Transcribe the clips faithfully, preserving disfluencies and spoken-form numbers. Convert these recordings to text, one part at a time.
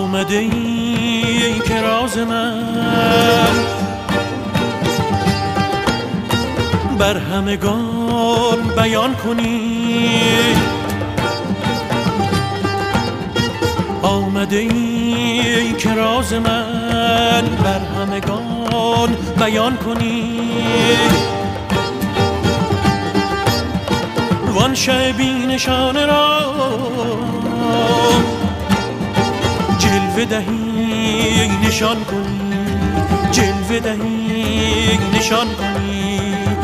آمده ای که راز من بر همگان بیان کنی، آمده ای که راز من بر همگان بیان کنی. وان شه بی نشانه را جلوه دهی نشان کنی، جلوه دهی نشان کنی.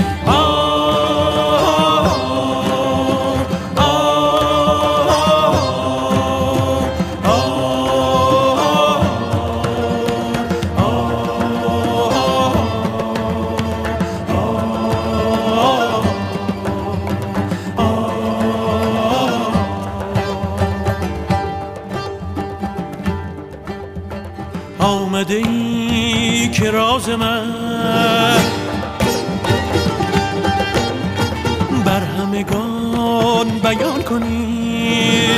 آمده ای که راز من بر همگان بیان کنی،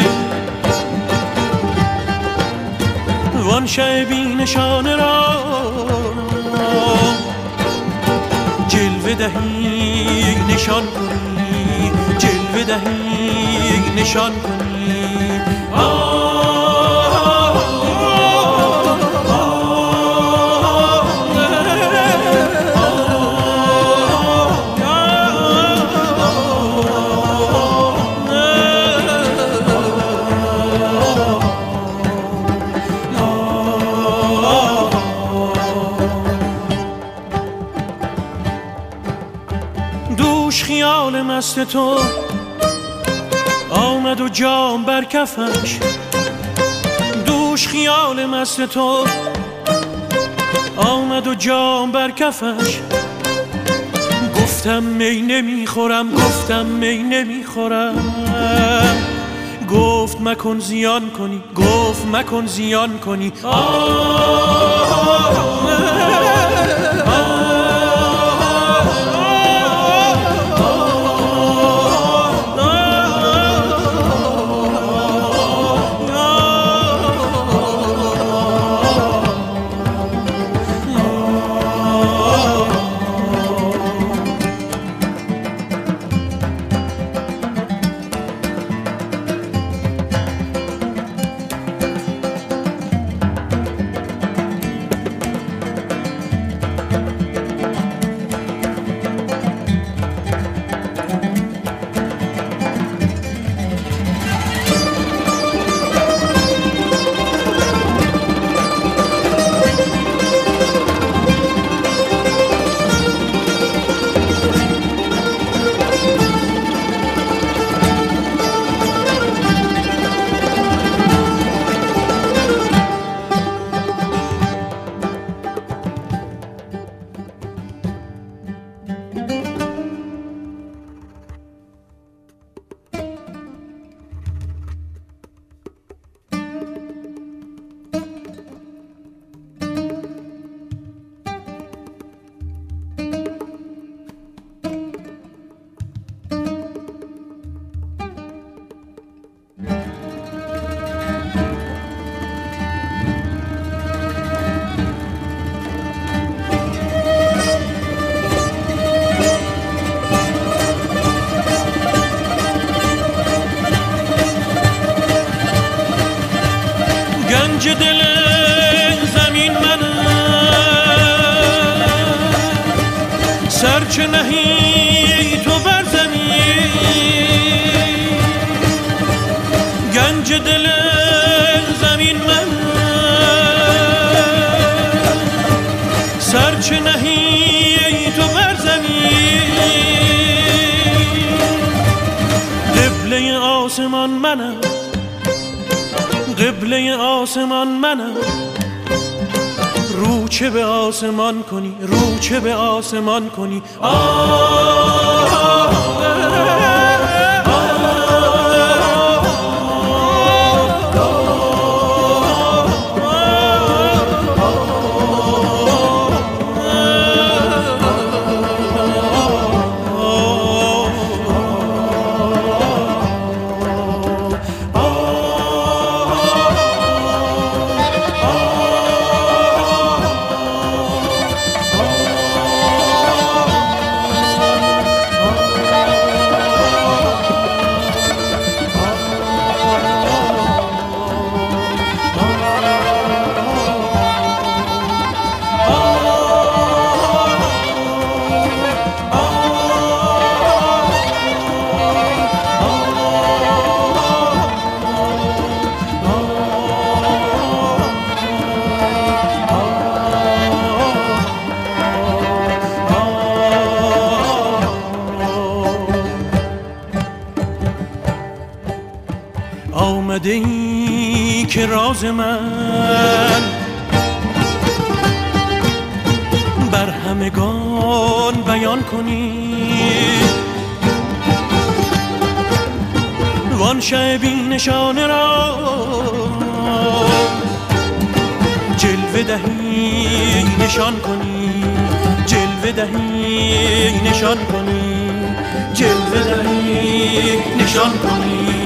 وان شه بی نشانه را جلوه دهی نشان کنی، جلوه دهی نشان کنی. آه دوش خیال مست تو آمد و جام بر کفش، دوش خیال مست تو آمد و جام بر کفش. گفتم می نمیخورم، گفتم می نمیخورم، گفت مکن زیان کنی، گفت مکن زیان کنی. آه گنج دل زمین منم، سرچه نهی تو بر زمین. گنج دل زمین منم، سرچه نهی تو بر زمین. قبله آسمان منم، قبله آسمان منم، رو چه به آسمان کنی، رو چه به آسمان کنی. آه آمده ای که راز من بر همگان بیان کنی، وان شه بی نشانه را جلوه دهی نشان کنی، جلوه دهی نشان کنی، جلوه دهی نشان کنی.